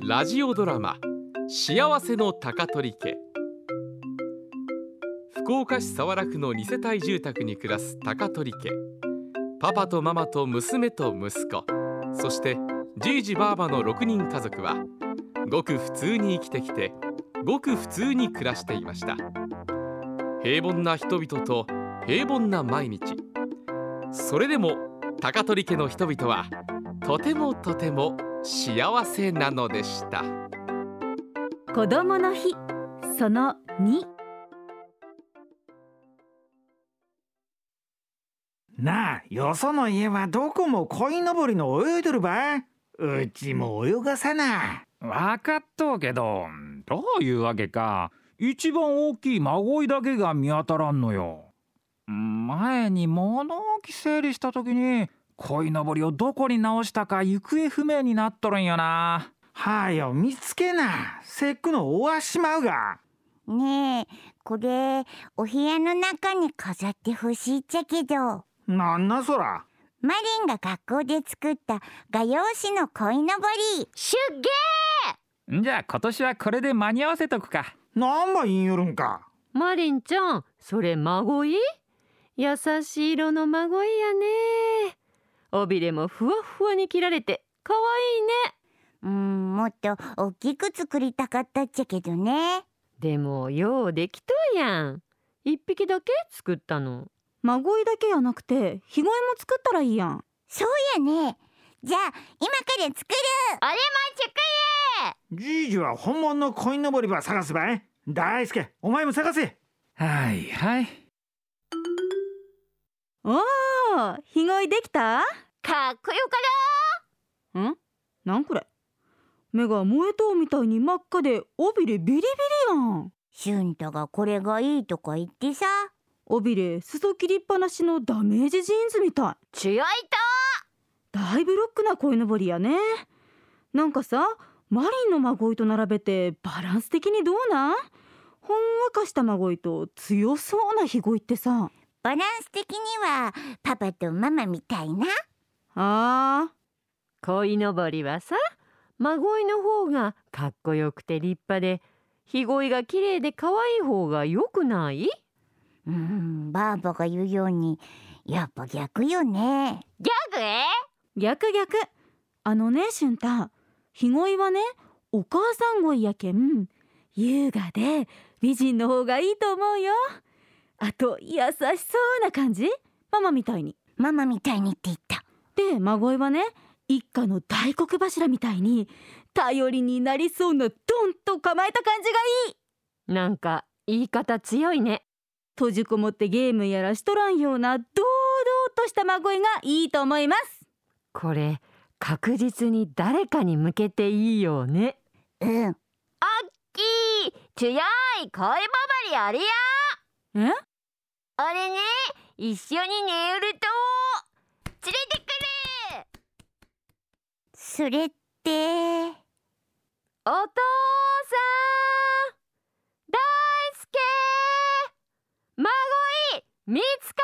ラジオドラマ幸せの高取家。福岡市早良区の2世帯住宅に暮らす高取家。パパとママと娘と息子、そしてじいじばあばの6人家族はごく普通に生きてきて、ごく普通に暮らしていました。平凡な人々と平凡な毎日。それでも高取家の人々はとてもとても幸せなのでした。 子どもの日その2。 なあ、よその家はどこも鯉のぼりの泳いどるば。うちも泳がさな。 分かっとうけど、どういうわけか一番大きいマゴイだけが見当たらんのよ。前に物置整理した時に鯉のぼりをどこに直したか行方不明になっとるんよな。 はよ見つけな。せっくのおわしまうが。 ねえ、これお部屋の中に飾ってほしいっちゃけど。 なんなそら。 マリンが学校で作った画用紙の鯉のぼり。しゅっげー。 じゃあ今年はこれで間に合わせとくか。 なんば言いよるんか。 マリンちゃん、それマゴイ？優しい色のマゴイやね。尾びれもふわふわに切られてかわいいね。 もっと大きく作りたかったっちゃけどね。 でもようできとうやん。一匹だけ作ったの？ マゴイだけやなくてヒゴイも作ったらいいやん。 そうやね。じゃあ今から作る。俺も作る。 じいじは本物の鯉のぼりば探すばい。大輔、お前も探せ。 はいはい。 おー、ヒゴイできた？ かっこよかろ。なんこれ。目が燃えとうみたいに真っ赤で尾びれビリビリやん。 シュンタがこれがいいとか言ってさ。 尾びれ裾切りっぱなしのダメージジーンズみたい。 強いと。 だいぶロックな鯉のぼりやね。なんかさ、マリンのマゴイと並べてバランス的にどうなん？ほんわかしたマゴイと強そうなヒゴイってさ。 バランス的にはパパとママみたいな。 鯉のぼりはさ、マゴイの方がかっこよくて立派で、ヒゴイが綺麗で可愛い方がよくない？ ばあばが言うようにやっぱ逆よね。 逆。あのね、シュンタ、ヒゴイはね、お母さん鯉やけん優雅で美人の方がいいと思うよ。あと優しそうな感じ。ママみたいにって言った。 で、マゴイはね、一家の大黒柱みたいに頼りになりそうなドンと構えた感じがいい。 なんか言い方強いね。 閉じこもってゲームやらしとらんような堂々としたマゴイがいいと思います。 これ確実に誰かに向けていいよね。 おっきい強い鯉ばばりあれや。あれね、一緒に寝ると連れてくる。それってお父さん大輔、マゴイ見つ